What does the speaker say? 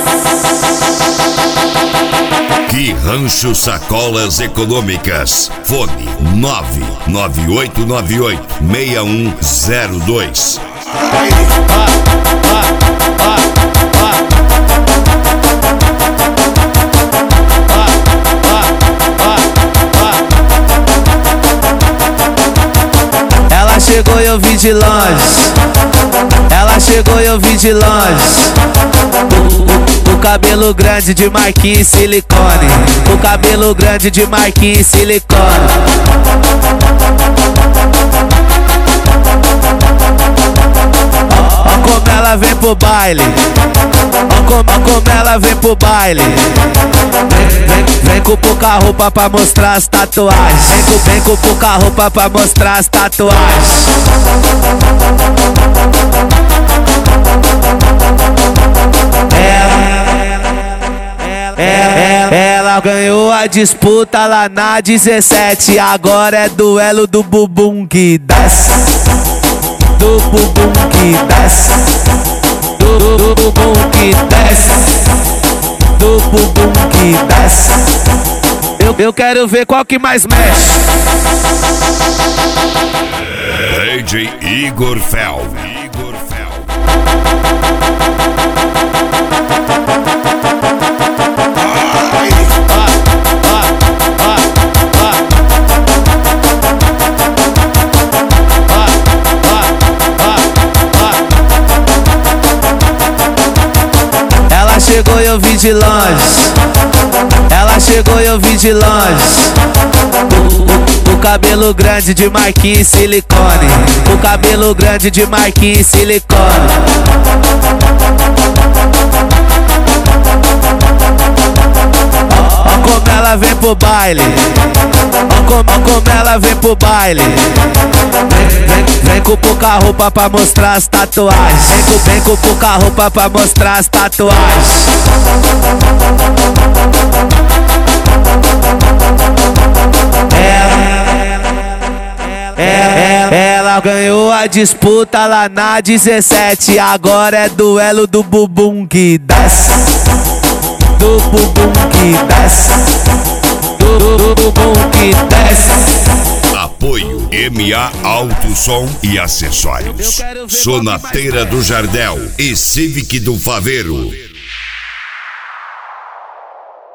Que Rancho Sacolas Econômicas. Fone 99898-6102. Ela chegou e eu vi de longe. Ela chegou e eu vi de longe. O cabelo grande de marquinhos e silicone. O cabelo grande de marquinhos e silicone. Ó como ela vem pro baile. Ó como ela vem pro baile. Vem com pouca roupa pra mostrar as tatuagens. Vem com pouca roupa pra mostrar as tatuagens. Ela ganhou a disputa lá na 17. Agora é duelo do bumbum que desce. Do bumbum que desce. Do bumbum que desce. Do bumbum que desce. Eu quero ver qual que mais mexe. DJ Igor Fel. Ela chegou e eu vi de longe. Ela chegou e eu vi de longe. O cabelo grande de marquinhos e silicone. O cabelo grande de marquinhos e silicone. Ó como ela vem pro baile. Ó como ela vem pro baile. Vem com pouca roupa pra mostrar as tatuagens. Vem com pouca roupa pra mostrar as tatuagens. Ela ganhou a disputa lá na 17. Agora é duelo do bumbum que desce. Do bumbum que desce. Do bumbum que desce. Apoio MA Alto Som e Acessórios. Sonateira do Jardel e Civic do Faveiro.